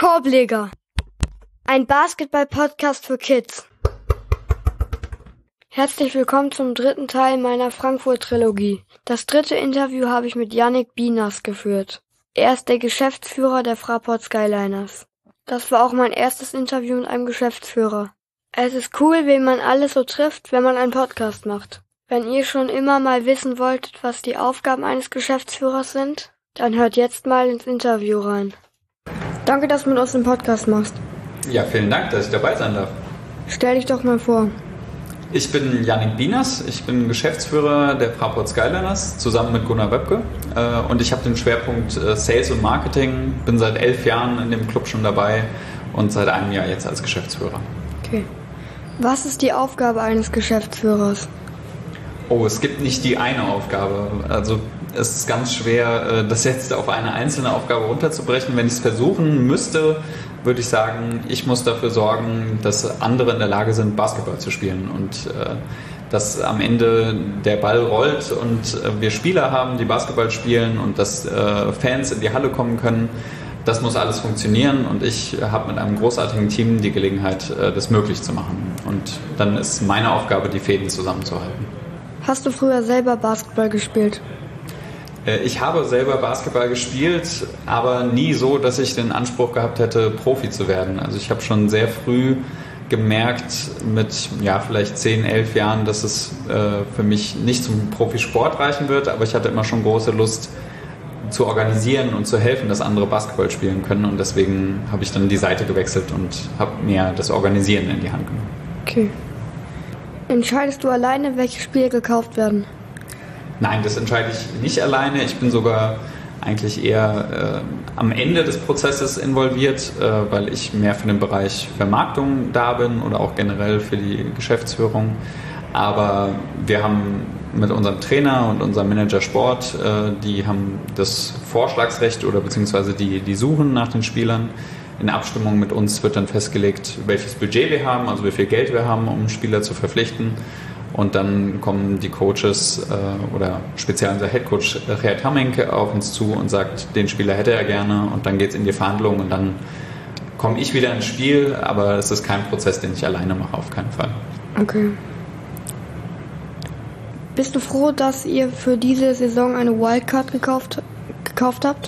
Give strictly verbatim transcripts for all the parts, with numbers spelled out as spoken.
Korbleger, ein Basketball-Podcast für Kids. Herzlich willkommen zum dritten Teil meiner Frankfurt-Trilogie. Das dritte Interview habe ich mit Yannick Binas geführt. Er ist der Geschäftsführer der Fraport Skyliners. Das war auch mein erstes Interview mit einem Geschäftsführer. Es ist cool, wen man alles so trifft, wenn man einen Podcast macht. Wenn ihr schon immer mal wissen wolltet, was die Aufgaben eines Geschäftsführers sind, dann hört jetzt mal ins Interview rein. Danke, dass du mit uns den Podcast machst. Ja, vielen Dank, dass ich dabei sein darf. Stell dich doch mal vor. Ich bin Yannick Binas, ich bin Geschäftsführer der Fraport Skyliners zusammen mit Gunnar Wöbke und ich habe den Schwerpunkt Sales und Marketing, bin seit elf Jahren in dem Club schon dabei und seit einem Jahr jetzt als Geschäftsführer. Okay. Was ist die Aufgabe eines Geschäftsführers? Oh, es gibt nicht die eine Aufgabe. Also es ist ganz schwer, das jetzt auf eine einzelne Aufgabe runterzubrechen. Wenn ich es versuchen müsste, würde ich sagen, ich muss dafür sorgen, dass andere in der Lage sind, Basketball zu spielen und äh, dass am Ende der Ball rollt und äh, wir Spieler haben, die Basketball spielen und dass äh, Fans in die Halle kommen können. Das muss alles funktionieren und ich habe mit einem großartigen Team die Gelegenheit, äh, das möglich zu machen. Und dann ist meine Aufgabe, die Fäden zusammenzuhalten. Hast du früher selber Basketball gespielt? Ich habe selber Basketball gespielt, aber nie so, dass ich den Anspruch gehabt hätte, Profi zu werden. Also ich habe schon sehr früh gemerkt, mit ja vielleicht zehn, elf Jahren, dass es äh, für mich nicht zum Profisport reichen wird, aber ich hatte immer schon große Lust zu organisieren und zu helfen, dass andere Basketball spielen können und deswegen habe ich dann die Seite gewechselt und habe mehr das Organisieren in die Hand genommen. Okay. Entscheidest du alleine, welche Spiele gekauft werden? Nein, das entscheide ich nicht alleine. Ich bin sogar eigentlich eher äh, am Ende des Prozesses involviert, äh, weil ich mehr für den Bereich Vermarktung da bin oder auch generell für die Geschäftsführung. Aber wir haben mit unserem Trainer und unserem Manager Sport, äh, die haben das Vorschlagsrecht oder beziehungsweise die, die suchen nach den Spielern. In Abstimmung mit uns wird dann festgelegt, welches Budget wir haben, also wie viel Geld wir haben, um Spieler zu verpflichten. Und dann kommen die Coaches äh, oder speziell unser Headcoach Gerd Hammenke auf uns zu und sagt, den Spieler hätte er gerne und dann geht es in die Verhandlungen und dann komme ich wieder ins Spiel, aber es ist kein Prozess, den ich alleine mache, auf keinen Fall. Okay. Bist du froh, dass ihr für diese Saison eine Wildcard gekauft, gekauft habt?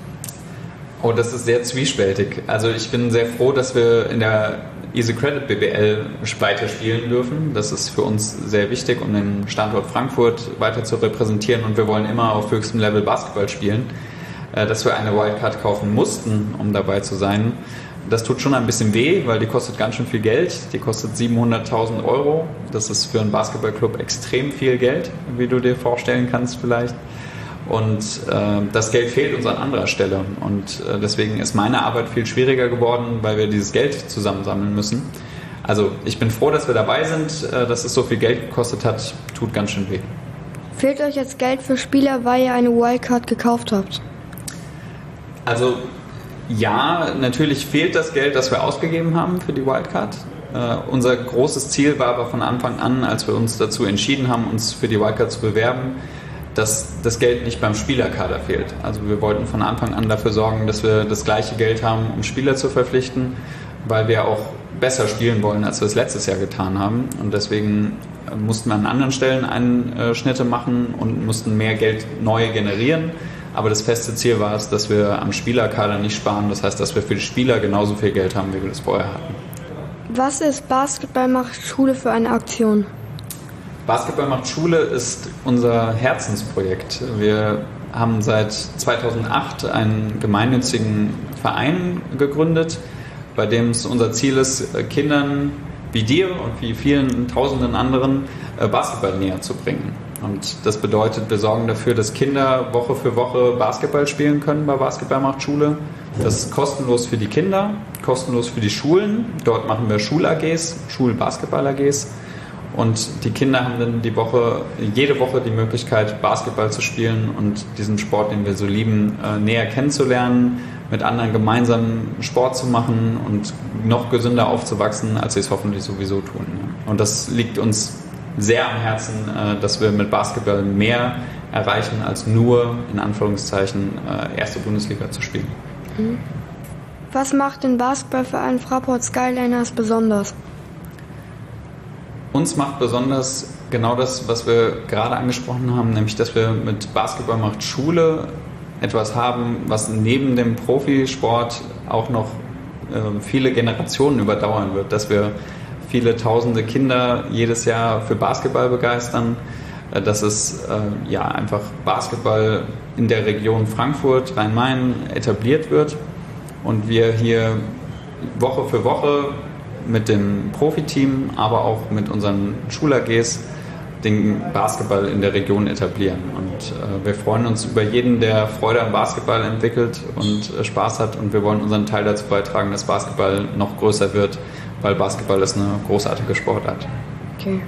Oh, das ist sehr zwiespältig. Also ich bin sehr froh, dass wir in der Easy Credit B B L weiter spielen dürfen. Das ist für uns sehr wichtig, um den Standort Frankfurt weiter zu repräsentieren und wir wollen immer auf höchstem Level Basketball spielen. Dass wir eine Wildcard kaufen mussten, um dabei zu sein, das tut schon ein bisschen weh, weil die kostet ganz schön viel Geld. Die kostet siebenhunderttausend Euro. Das ist für einen Basketballclub extrem viel Geld, wie du dir vorstellen kannst vielleicht. Und äh, das Geld fehlt uns an anderer Stelle und äh, deswegen ist meine Arbeit viel schwieriger geworden, weil wir dieses Geld zusammensammeln müssen. Also ich bin froh, dass wir dabei sind, äh, dass es so viel Geld gekostet hat, tut ganz schön weh. Fehlt euch jetzt Geld für Spieler, weil ihr eine Wildcard gekauft habt? Also ja, natürlich fehlt das Geld, das wir ausgegeben haben für die Wildcard. Äh, unser großes Ziel war aber von Anfang an, als wir uns dazu entschieden haben, uns für die Wildcard zu bewerben, dass das Geld nicht beim Spielerkader fehlt. Also wir wollten von Anfang an dafür sorgen, dass wir das gleiche Geld haben, um Spieler zu verpflichten, weil wir auch besser spielen wollen, als wir es letztes Jahr getan haben. Und deswegen mussten wir an anderen Stellen Einschnitte machen und mussten mehr Geld neu generieren. Aber das feste Ziel war es, dass wir am Spielerkader nicht sparen. Das heißt, dass wir für die Spieler genauso viel Geld haben, wie wir das vorher hatten. Was ist Basketball macht Schule für eine Aktion? Basketball macht Schule ist unser Herzensprojekt. Wir haben seit zweitausendacht einen gemeinnützigen Verein gegründet, bei dem es unser Ziel ist, Kindern wie dir und wie vielen tausenden anderen Basketball näher zu bringen. Und das bedeutet, wir sorgen dafür, dass Kinder Woche für Woche Basketball spielen können bei Basketball macht Schule. Das ist kostenlos für die Kinder, kostenlos für die Schulen. Dort machen wir Schul-A Gs, Schul-Basketball-A Gs. Und die Kinder haben dann die Woche, jede Woche die Möglichkeit, Basketball zu spielen und diesen Sport, den wir so lieben, näher kennenzulernen, mit anderen gemeinsam Sport zu machen und noch gesünder aufzuwachsen, als sie es hoffentlich sowieso tun. Und das liegt uns sehr am Herzen, dass wir mit Basketball mehr erreichen, als nur, in Anführungszeichen, erste Bundesliga zu spielen. Was macht den Basketballverein Fraport Skyliners besonders? Uns macht besonders genau das, was wir gerade angesprochen haben, nämlich dass wir mit Basketball macht Schule etwas haben, was neben dem Profisport auch noch äh, viele Generationen überdauern wird, dass wir viele tausende Kinder jedes Jahr für Basketball begeistern, äh, dass es äh, ja einfach Basketball in der Region Frankfurt, Rhein-Main etabliert wird und wir hier Woche für Woche mit dem Profiteam, aber auch mit unseren Schul-A Gs den Basketball in der Region etablieren. Und äh, wir freuen uns über jeden, der Freude am Basketball entwickelt und äh, Spaß hat. Und wir wollen unseren Teil dazu beitragen, dass Basketball noch größer wird, weil Basketball ist eine großartige Sportart. Okay.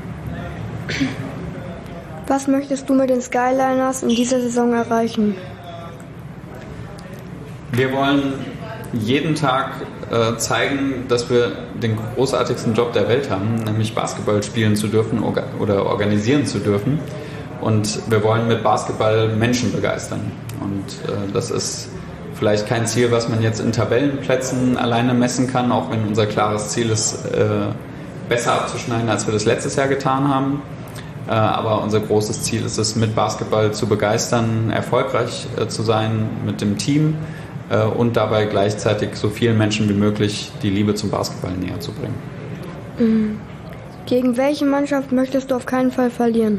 Was möchtest du mit den Skyliners in dieser Saison erreichen? Wir wollen jeden Tag äh, zeigen, dass wir den großartigsten Job der Welt haben, nämlich Basketball spielen zu dürfen orga- oder organisieren zu dürfen. Und wir wollen mit Basketball Menschen begeistern. Und äh, das ist vielleicht kein Ziel, was man jetzt in Tabellenplätzen alleine messen kann, auch wenn unser klares Ziel ist, äh, besser abzuschneiden, als wir das letztes Jahr getan haben. Äh, aber unser großes Ziel ist es, mit Basketball zu begeistern, erfolgreich äh, zu sein mit dem Team und dabei gleichzeitig so vielen Menschen wie möglich die Liebe zum Basketball näher zu bringen. Mhm. Gegen welche Mannschaft möchtest du auf keinen Fall verlieren?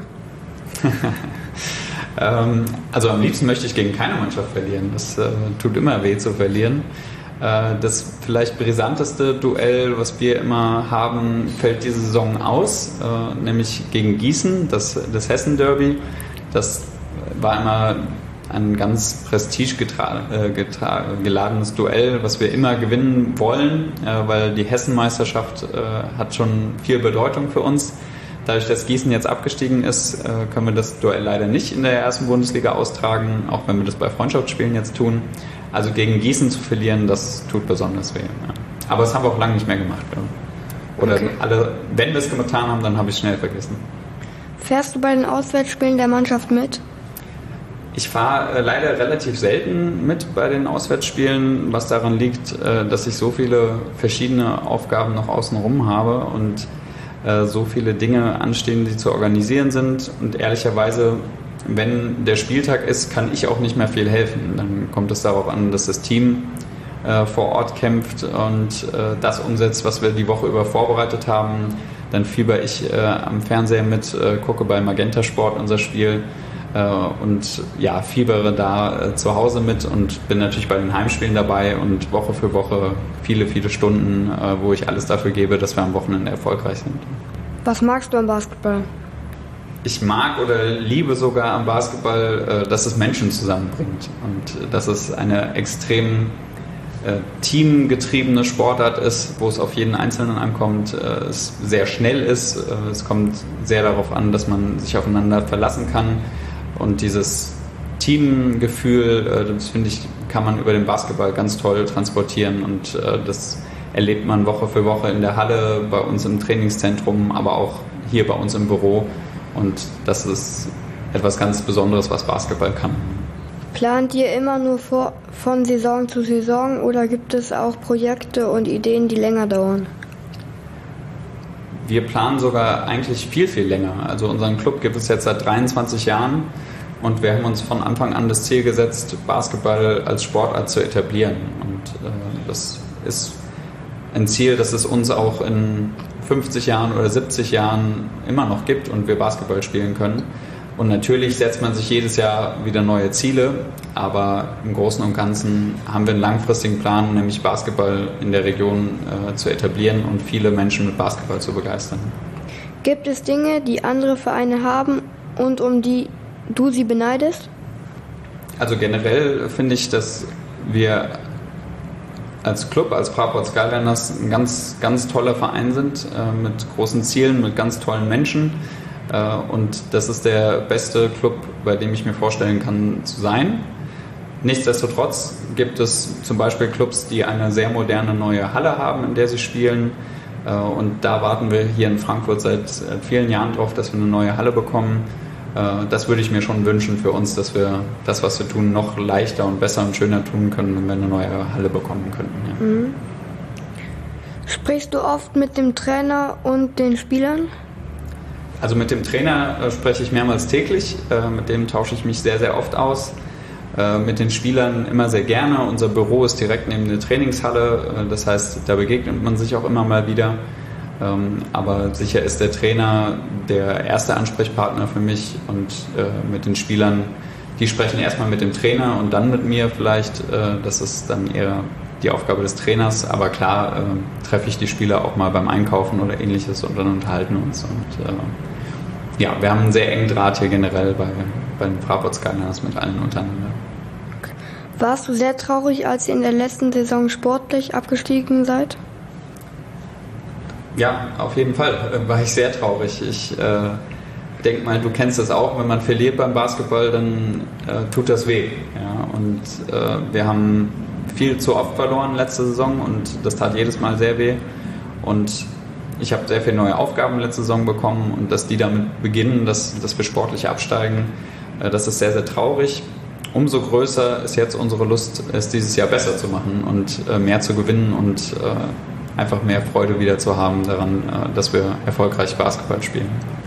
ähm, also am liebsten möchte ich gegen keine Mannschaft verlieren. Das äh, tut immer weh zu verlieren. Äh, das vielleicht brisanteste Duell, was wir immer haben, fällt diese Saison aus, äh, nämlich gegen Gießen, das, das Hessen-Derby. Das war immer ein ganz prestigegeladenes Duell, was wir immer gewinnen wollen, äh, weil die Hessenmeisterschaft äh, hat schon viel Bedeutung für uns. Dadurch, dass Gießen jetzt abgestiegen ist, äh, können wir das Duell leider nicht in der ersten Bundesliga austragen, auch wenn wir das bei Freundschaftsspielen jetzt tun. Also gegen Gießen zu verlieren, das tut besonders weh. Ja. Aber das haben wir auch lange nicht mehr gemacht. Ja. Oder okay. alle, wenn wir es getan haben, dann habe ich es schnell vergessen. Fährst du bei den Auswärtsspielen der Mannschaft mit? Ich fahre äh, leider relativ selten mit bei den Auswärtsspielen, was daran liegt, äh, dass ich so viele verschiedene Aufgaben noch außenrum habe und äh, so viele Dinge anstehen, die zu organisieren sind. Und ehrlicherweise, wenn der Spieltag ist, kann ich auch nicht mehr viel helfen. Dann kommt es darauf an, dass das Team äh, vor Ort kämpft und äh, das umsetzt, was wir die Woche über vorbereitet haben. Dann fieber ich äh, am Fernseher mit, äh, gucke bei Magenta Sport unser Spiel und ja, fiebere da äh, zu Hause mit und bin natürlich bei den Heimspielen dabei und Woche für Woche viele, viele Stunden, äh, wo ich alles dafür gebe, dass wir am Wochenende erfolgreich sind. Was magst du am Basketball? Ich mag oder liebe sogar am Basketball, äh, dass es Menschen zusammenbringt und äh, dass es eine extrem äh, teamgetriebene Sportart ist, wo es auf jeden Einzelnen ankommt, äh, es sehr schnell ist, äh, es kommt sehr darauf an, dass man sich aufeinander verlassen kann. Und dieses Teamgefühl, das finde ich, kann man über den Basketball ganz toll transportieren und das erlebt man Woche für Woche in der Halle, bei uns im Trainingszentrum, aber auch hier bei uns im Büro und das ist etwas ganz Besonderes, was Basketball kann. Plant ihr immer nur vor, von Saison zu Saison oder gibt es auch Projekte und Ideen, die länger dauern? Wir planen sogar eigentlich viel, viel länger. Also unseren Club gibt es jetzt seit dreiundzwanzig Jahren und wir haben uns von Anfang an das Ziel gesetzt, Basketball als Sportart zu etablieren. Und äh, das ist ein Ziel, das es uns auch in fünfzig Jahren oder siebzig Jahren immer noch gibt und wir Basketball spielen können. Und natürlich setzt man sich jedes Jahr wieder neue Ziele, aber im Großen und Ganzen haben wir einen langfristigen Plan, nämlich Basketball in der Region äh, zu etablieren und viele Menschen mit Basketball zu begeistern. Gibt es Dinge, die andere Vereine haben und um die du sie beneidest? Also generell finde ich, dass wir als Club, als Fraport Skyliners ein ganz, ganz toller Verein sind, äh, mit großen Zielen, mit ganz tollen Menschen. Und das ist der beste Club, bei dem ich mir vorstellen kann, zu sein. Nichtsdestotrotz gibt es zum Beispiel Clubs, die eine sehr moderne neue Halle haben, in der sie spielen. Und da warten wir hier in Frankfurt seit vielen Jahren drauf, dass wir eine neue Halle bekommen. Das würde ich mir schon wünschen für uns, dass wir das, was wir tun, noch leichter und besser und schöner tun können, wenn wir eine neue Halle bekommen könnten. Ja. Mhm. Sprichst du oft mit dem Trainer und den Spielern? Also mit dem Trainer äh, spreche ich mehrmals täglich. Äh, mit dem tausche ich mich sehr, sehr oft aus. Äh, mit den Spielern immer sehr gerne. Unser Büro ist direkt neben der Trainingshalle. Äh, das heißt, da begegnet man sich auch immer mal wieder. Aber sicher ist der Trainer der erste Ansprechpartner für mich und äh, mit den Spielern, die sprechen erstmal mit dem Trainer und dann mit mir vielleicht. Äh, das ist dann eher die Aufgabe des Trainers. Aber klar äh, treffe ich die Spieler auch mal beim Einkaufen oder ähnliches und dann unterhalten uns. Und äh, ja, wir haben einen sehr engen Draht hier generell bei, bei den Fraport Skyliners mit allen untereinander. Warst du sehr traurig, als ihr in der letzten Saison sportlich abgestiegen seid? Ja, auf jeden Fall äh, war ich sehr traurig. Ich äh, denke mal, du kennst das auch, wenn man verliert beim Basketball, dann äh, tut das weh. Ja? Und äh, wir haben viel zu oft verloren letzte Saison und das tat jedes Mal sehr weh. Und ich habe sehr viele neue Aufgaben letzte Saison bekommen und dass die damit beginnen, dass, dass wir sportlich absteigen, äh, das ist sehr, sehr traurig. Umso größer ist jetzt unsere Lust, es dieses Jahr besser zu machen und äh, mehr zu gewinnen und äh, einfach mehr Freude wieder zu haben daran, dass wir erfolgreich Basketball spielen.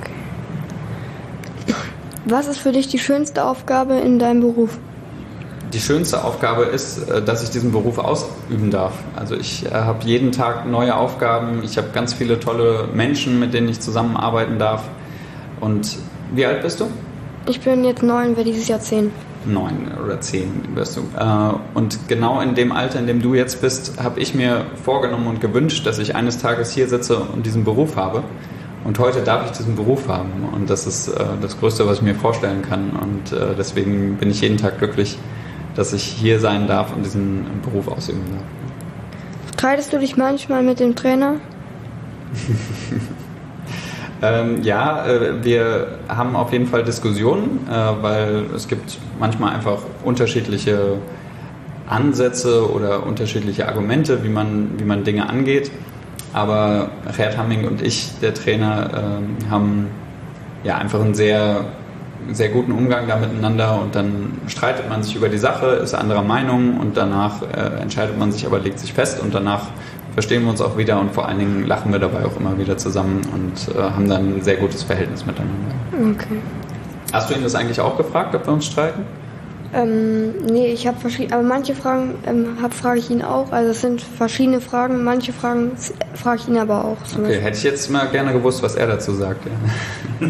Was ist für dich die schönste Aufgabe in deinem Beruf? Die schönste Aufgabe ist, dass ich diesen Beruf ausüben darf. Also ich habe jeden Tag neue Aufgaben, ich habe ganz viele tolle Menschen, mit denen ich zusammenarbeiten darf. Und wie alt bist du? Ich bin jetzt neun, werde dieses Jahr zehn. Neun oder zehn wirst du. Und genau in dem Alter, in dem du jetzt bist, habe ich mir vorgenommen und gewünscht, dass ich eines Tages hier sitze und diesen Beruf habe. Und heute darf ich diesen Beruf haben. Und das ist das Größte, was ich mir vorstellen kann. Und deswegen bin ich jeden Tag glücklich, dass ich hier sein darf und diesen Beruf ausüben darf. Streitest du dich manchmal mit dem Trainer? Ähm, ja, äh, wir haben auf jeden Fall Diskussionen, äh, weil es gibt manchmal einfach unterschiedliche Ansätze oder unterschiedliche Argumente, wie man, wie man Dinge angeht. Aber Gerd Hamming und ich, der Trainer, äh, haben ja einfach einen sehr, sehr guten Umgang da miteinander und dann streitet man sich über die Sache, ist anderer Meinung und danach äh, entscheidet man sich, aber legt sich fest und danach verstehen wir uns auch wieder und vor allen Dingen lachen wir dabei auch immer wieder zusammen und äh, haben dann ein sehr gutes Verhältnis miteinander. Okay. Hast du ihn das eigentlich auch gefragt, ob wir uns streiten? Ähm, nee, ich habe verschiedene, aber manche Fragen ähm, hab, frage ich ihn auch. Also es sind verschiedene Fragen, manche Fragen frage ich ihn aber auch. Okay, Beispiel. Hätte ich jetzt mal gerne gewusst, was er dazu sagt. Ja.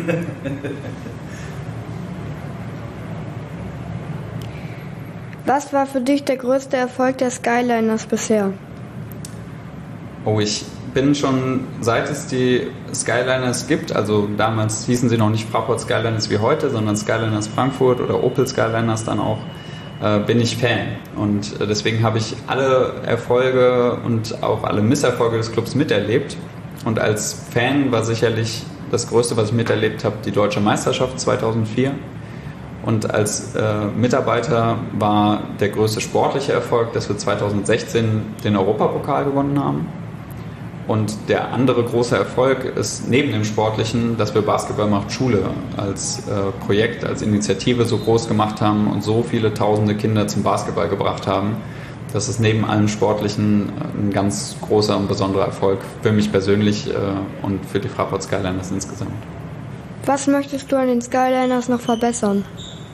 Was war für dich der größte Erfolg der Skyliners bisher? Oh, ich bin schon, seit es die Skyliners gibt, also damals hießen sie noch nicht Fraport Skyliners wie heute, sondern Skyliners Frankfurt oder Opel Skyliners dann auch, äh, bin ich Fan. Und äh, deswegen habe ich alle Erfolge und auch alle Misserfolge des Clubs miterlebt. Und als Fan war sicherlich das Größte, was ich miterlebt habe, die Deutsche Meisterschaft zweitausendvier. Und als äh, Mitarbeiter war der größte sportliche Erfolg, dass wir zweitausendsechzehn den Europapokal gewonnen haben. Und der andere große Erfolg ist neben dem Sportlichen, dass wir Basketball macht Schule als äh, Projekt, als Initiative so groß gemacht haben und so viele tausende Kinder zum Basketball gebracht haben. Das ist neben allem Sportlichen ein ganz großer und besonderer Erfolg für mich persönlich äh, und für die Fraport Skyliners insgesamt. Was möchtest du an den Skyliners noch verbessern?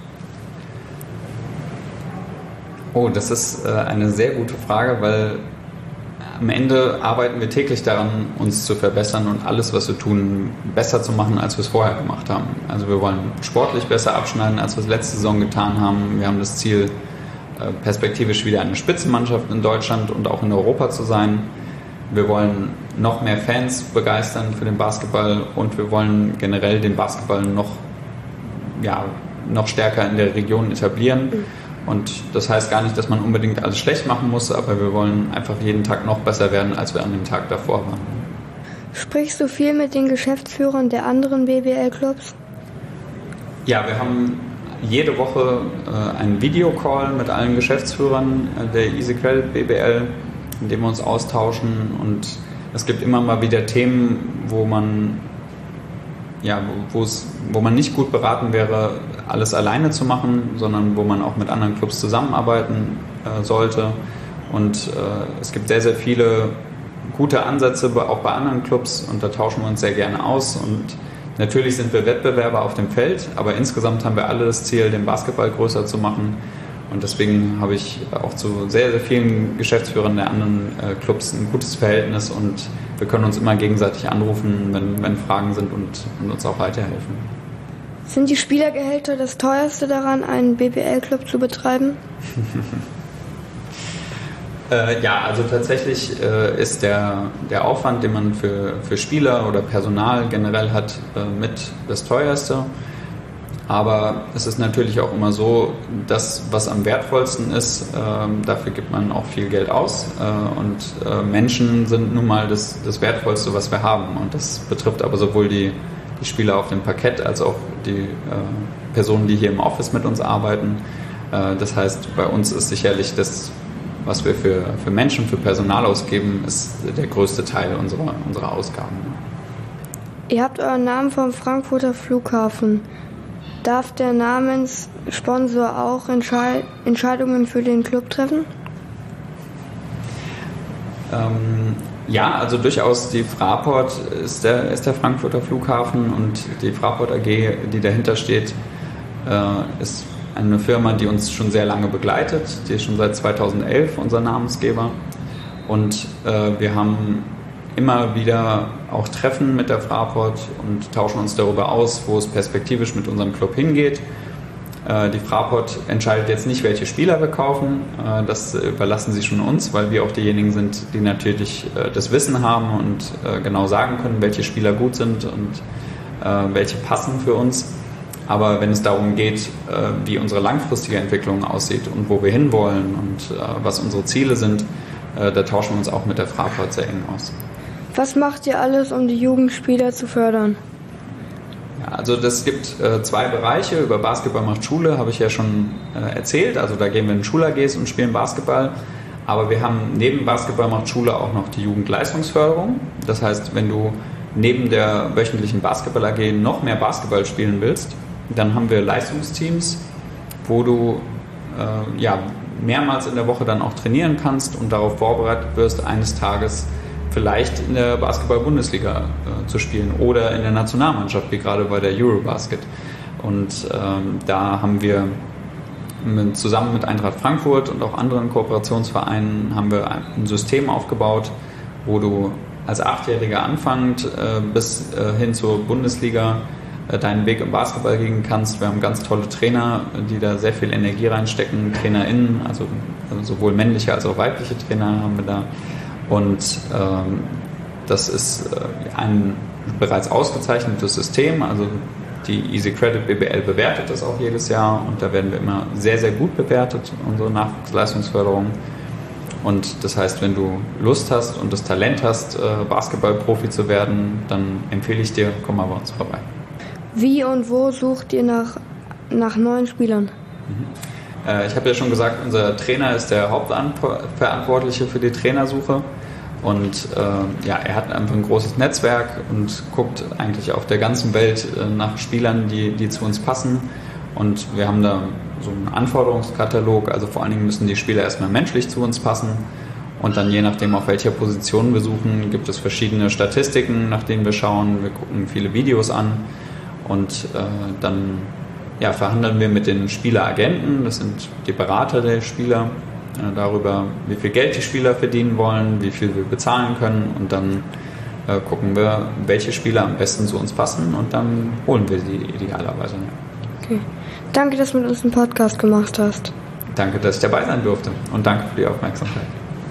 Oh, das ist äh, eine sehr gute Frage, weil am Ende arbeiten wir täglich daran, uns zu verbessern und alles, was wir tun, besser zu machen, als wir es vorher gemacht haben. Also wir wollen sportlich besser abschneiden, als wir es letzte Saison getan haben. Wir haben das Ziel, perspektivisch wieder eine Spitzenmannschaft in Deutschland und auch in Europa zu sein. Wir wollen noch mehr Fans begeistern für den Basketball und wir wollen generell den Basketball noch, ja, noch stärker in der Region etablieren. Mhm. Und das heißt gar nicht, dass man unbedingt alles schlecht machen muss, aber wir wollen einfach jeden Tag noch besser werden, als wir an dem Tag davor waren. Sprichst du viel mit den Geschäftsführern der anderen B B L-Clubs? Ja, wir haben jede Woche äh, einen Videocall mit allen Geschäftsführern der EasyCredit B B L, in dem wir uns austauschen. Und es gibt immer mal wieder Themen, wo man ja, wo es, wo man nicht gut beraten wäre, alles alleine zu machen, sondern wo man auch mit anderen Clubs zusammenarbeiten äh, sollte. Und äh, es gibt sehr, sehr viele gute Ansätze, auch bei anderen Clubs, und da tauschen wir uns sehr gerne aus. Und natürlich sind wir Wettbewerber auf dem Feld, aber insgesamt haben wir alle das Ziel, den Basketball größer zu machen. Und deswegen habe ich auch zu sehr, sehr vielen Geschäftsführern der anderen äh, Clubs ein gutes Verhältnis, und wir können uns immer gegenseitig anrufen, wenn, wenn Fragen sind, und, und uns auch weiterhelfen. Sind die Spielergehälter das teuerste daran, einen B B L-Club zu betreiben? äh, ja, also tatsächlich äh, ist der, der Aufwand, den man für, für Spieler oder Personal generell hat, äh, mit das teuerste. Aber es ist natürlich auch immer so, dass was am wertvollsten ist, äh, dafür gibt man auch viel Geld aus. Äh, und äh, Menschen sind nun mal das, das Wertvollste, was wir haben. Und das betrifft aber sowohl die, die Spieler auf dem Parkett als auch die äh, Personen, die hier im Office mit uns arbeiten. Äh, das heißt, bei uns ist sicherlich das, was wir für, für Menschen, für Personal ausgeben, ist der größte Teil unserer, unserer Ausgaben. Ihr habt euren Namen vom Frankfurter Flughafen. Darf der Namenssponsor auch Entschei- Entscheidungen für den Club treffen? Ähm, ja, also durchaus. Die Fraport ist der, ist der Frankfurter Flughafen, und die Fraport A G, die dahinter steht, äh, ist eine Firma, die uns schon sehr lange begleitet. Die ist schon seit zweitausendelf unser Namensgeber, und äh, wir haben immer wieder auch Treffen mit der Fraport und tauschen uns darüber aus, wo es perspektivisch mit unserem Club hingeht. Die Fraport entscheidet jetzt nicht, welche Spieler wir kaufen. Das überlassen sie schon uns, weil wir auch diejenigen sind, die natürlich das Wissen haben und genau sagen können, welche Spieler gut sind und welche passen für uns. Aber wenn es darum geht, wie unsere langfristige Entwicklung aussieht und wo wir hinwollen und was unsere Ziele sind, da tauschen wir uns auch mit der Fraport sehr eng aus. Was macht ihr alles, um die Jugendspieler zu fördern? Ja, also das gibt äh, zwei Bereiche. Über Basketball macht Schule habe ich ja schon äh, erzählt. Also da gehen wir in Schul-A Gs und spielen Basketball. Aber wir haben neben Basketball macht Schule auch noch die Jugendleistungsförderung. Das heißt, wenn du neben der wöchentlichen Basketball-A G noch mehr Basketball spielen willst, dann haben wir Leistungsteams, wo du äh, ja, mehrmals in der Woche dann auch trainieren kannst und darauf vorbereitet wirst, eines Tages vielleicht in der Basketball-Bundesliga äh, zu spielen oder in der Nationalmannschaft, wie gerade bei der Eurobasket. Und ähm, da haben wir mit, zusammen mit Eintracht Frankfurt und auch anderen Kooperationsvereinen haben wir ein System aufgebaut, wo du als Achtjähriger anfangend äh, bis äh, hin zur Bundesliga äh, deinen Weg im Basketball gehen kannst. Wir haben ganz tolle Trainer, die da sehr viel Energie reinstecken, TrainerInnen, also, also sowohl männliche als auch weibliche Trainer haben wir da. Und ähm, das ist äh, ein bereits ausgezeichnetes System, also die Easy Credit B B L bewertet das auch jedes Jahr, und da werden wir immer sehr, sehr gut bewertet, unsere Nachwuchsleistungsförderung. Und das heißt, wenn du Lust hast und das Talent hast, äh, Basketballprofi zu werden, dann empfehle ich dir, komm mal bei uns vorbei. Wie und wo sucht ihr nach, nach neuen Spielern? Mhm. Ich habe ja schon gesagt, unser Trainer ist der Hauptverantwortliche für die Trainersuche, und äh, ja, er hat einfach ein großes Netzwerk und guckt eigentlich auf der ganzen Welt äh, nach Spielern, die, die zu uns passen, und wir haben da so einen Anforderungskatalog. Also vor allen Dingen müssen die Spieler erstmal menschlich zu uns passen, und dann je nachdem, auf welcher Position wir suchen, gibt es verschiedene Statistiken, nach denen wir schauen. Wir gucken viele Videos an, und äh, dann Ja, verhandeln wir mit den Spieleragenten, das sind die Berater der Spieler, äh, darüber, wie viel Geld die Spieler verdienen wollen, wie viel wir bezahlen können, und dann äh, gucken wir, welche Spieler am besten zu uns passen, und dann holen wir sie idealerweise. Okay. Danke, dass du mit uns einen Podcast gemacht hast. Danke, dass ich dabei sein durfte, und danke für die Aufmerksamkeit.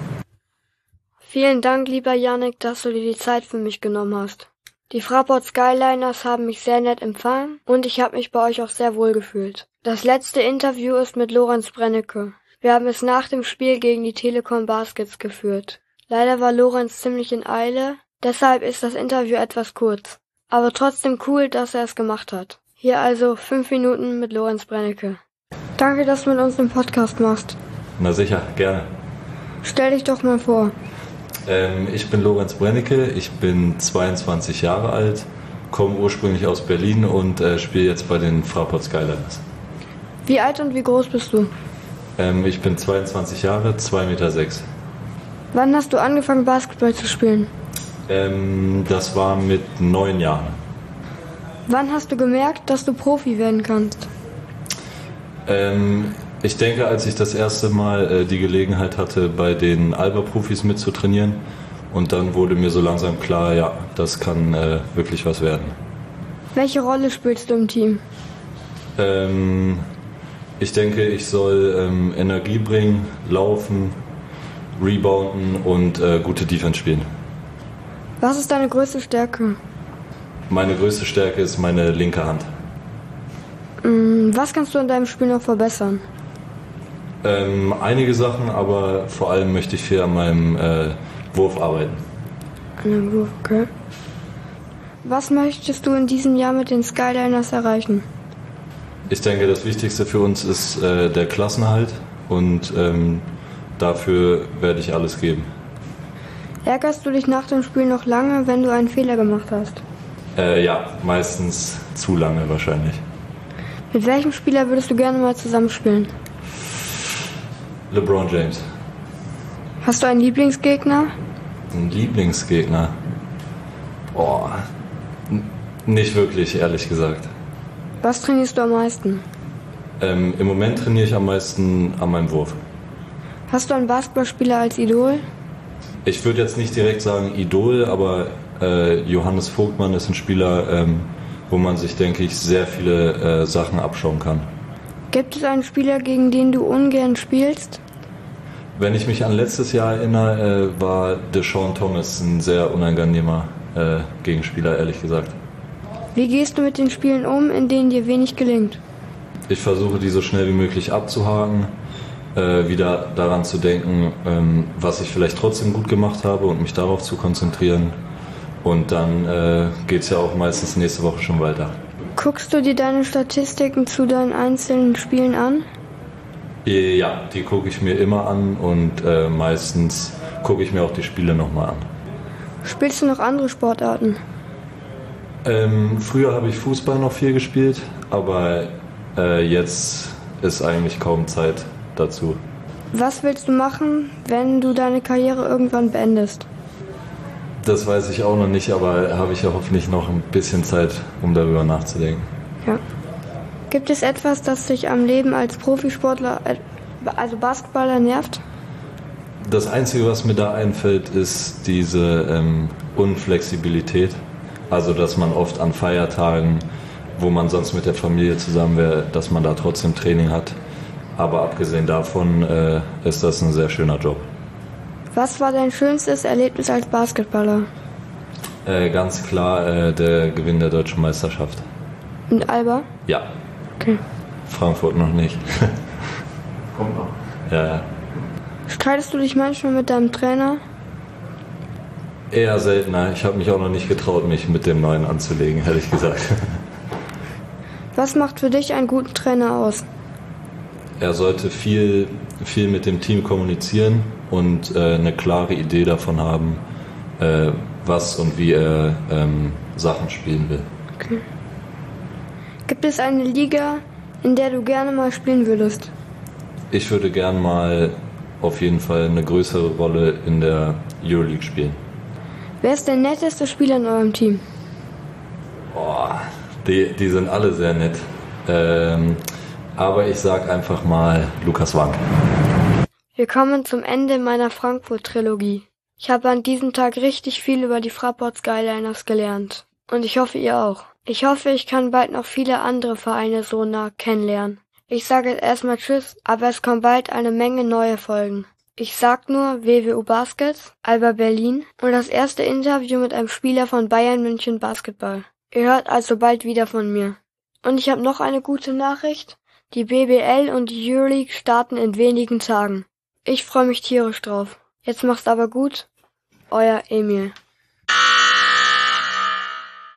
Vielen Dank, lieber Yannick, dass du dir die Zeit für mich genommen hast. Die Fraport Skyliners haben mich sehr nett empfangen, und ich habe mich bei euch auch sehr wohl gefühlt. Das letzte Interview ist mit Lorenz Brennecke. Wir haben es nach dem Spiel gegen die Telekom Baskets geführt. Leider war Lorenz ziemlich in Eile, deshalb ist das Interview etwas kurz. Aber trotzdem cool, dass er es gemacht hat. Hier also fünf Minuten mit Lorenz Brennecke. Danke, dass du mit uns den Podcast machst. Na sicher, gerne. Stell dich doch mal vor. Ähm, ich bin Lorenz Brennecke, ich bin zweiundzwanzig Jahre alt komme ursprünglich aus Berlin und äh, spiele jetzt bei den Fraport Skyliners. Wie alt und wie groß bist du? Ähm, ich bin zweiundzwanzig Jahre, zwei Meter sechs. Wann hast du angefangen, Basketball zu spielen? Ähm, das war mit neun Jahren. Wann hast du gemerkt, dass du Profi werden kannst? Ähm, ich denke, als ich das erste Mal äh, die Gelegenheit hatte, bei den Alba-Profis mitzutrainieren. Und dann wurde mir so langsam klar, ja, das kann äh, wirklich was werden. Welche Rolle spielst du im Team? Ähm, ich denke, ich soll ähm, Energie bringen, laufen, rebounden und äh, gute Defense spielen. Was ist deine größte Stärke? Meine größte Stärke ist meine linke Hand. Was kannst du in deinem Spiel noch verbessern? Ähm, einige Sachen, aber vor allem möchte ich viel an meinem äh, Wurf arbeiten. An deinem Wurf, okay. Was möchtest du in diesem Jahr mit den Skyliners erreichen? Ich denke, das Wichtigste für uns ist äh, der Klassenerhalt und ähm, dafür werde ich alles geben. Ärgerst du dich nach dem Spiel noch lange, wenn du einen Fehler gemacht hast? Äh, ja, meistens zu lange wahrscheinlich. Mit welchem Spieler würdest du gerne mal zusammenspielen? LeBron James. Hast du einen Lieblingsgegner? Ein Lieblingsgegner? Boah, n- nicht wirklich, ehrlich gesagt. Was trainierst du am meisten? Ähm, Im Moment trainiere ich am meisten an meinem Wurf. Hast du einen Basketballspieler als Idol? Ich würde jetzt nicht direkt sagen Idol, aber äh, Johannes Vogtmann ist ein Spieler, ähm, wo man sich, denke ich, sehr viele äh, Sachen abschauen kann. Gibt es einen Spieler, gegen den du ungern spielst? Wenn ich mich an letztes Jahr erinnere, äh, war Deshaun Thomas ein sehr unangenehmer äh, Gegenspieler, ehrlich gesagt. Wie gehst du mit den Spielen um, in denen dir wenig gelingt? Ich versuche, die so schnell wie möglich abzuhaken, äh, wieder daran zu denken, ähm, was ich vielleicht trotzdem gut gemacht habe und mich darauf zu konzentrieren. Und dann äh, geht es ja auch meistens nächste Woche schon weiter. Guckst du dir deine Statistiken zu deinen einzelnen Spielen an? Ja, die gucke ich mir immer an und äh, meistens gucke ich mir auch die Spiele nochmal an. Spielst du noch andere Sportarten? Ähm, früher habe ich Fußball noch viel gespielt, aber äh, jetzt ist eigentlich kaum Zeit dazu. Was willst du machen, wenn du deine Karriere irgendwann beendest? Das weiß ich auch noch nicht, aber habe ich ja hoffentlich noch ein bisschen Zeit, um darüber nachzudenken. Ja. Gibt es etwas, das dich am Leben als Profisportler, also Basketballer, nervt? Das Einzige, was mir da einfällt, ist diese ähm, Unflexibilität. Also, dass man oft an Feiertagen, wo man sonst mit der Familie zusammen wäre, dass man da trotzdem Training hat. Aber abgesehen davon äh, ist das ein sehr schöner Job. Was war dein schönstes Erlebnis als Basketballer? Äh, ganz klar äh, der Gewinn der deutschen Meisterschaft. Und Alba? Ja. Okay. Frankfurt noch nicht. Kommt noch. Ja, ja. Streitest du dich manchmal mit deinem Trainer? Eher seltener. Ich habe mich auch noch nicht getraut, mich mit dem Neuen anzulegen, ehrlich gesagt. Was macht für dich einen guten Trainer aus? Er sollte viel, viel mit dem Team kommunizieren und äh, eine klare Idee davon haben, äh, was und wie er ähm, Sachen spielen will. Okay. Gibt es eine Liga, in der du gerne mal spielen würdest? Ich würde gern mal auf jeden Fall eine größere Rolle in der Euroleague spielen. Wer ist der netteste Spieler in eurem Team? Boah, die, die sind alle sehr nett. Ähm, aber ich sag einfach mal Lukas Wang. Wir kommen zum Ende meiner Frankfurt-Trilogie. Ich habe an diesem Tag richtig viel über die Fraport Skyliners gelernt. Und ich hoffe, ihr auch. Ich hoffe, ich kann bald noch viele andere Vereine so nah kennenlernen. Ich sage jetzt erstmal Tschüss, aber es kommt bald eine Menge neue Folgen. Ich sag nur W W U Baskets, Alba Berlin und das erste Interview mit einem Spieler von Bayern München Basketball. Ihr hört also bald wieder von mir. Und ich habe noch eine gute Nachricht. Die B B L und die Euroleague starten in wenigen Tagen. Ich freue mich tierisch drauf. Jetzt macht's aber gut. Euer Emil.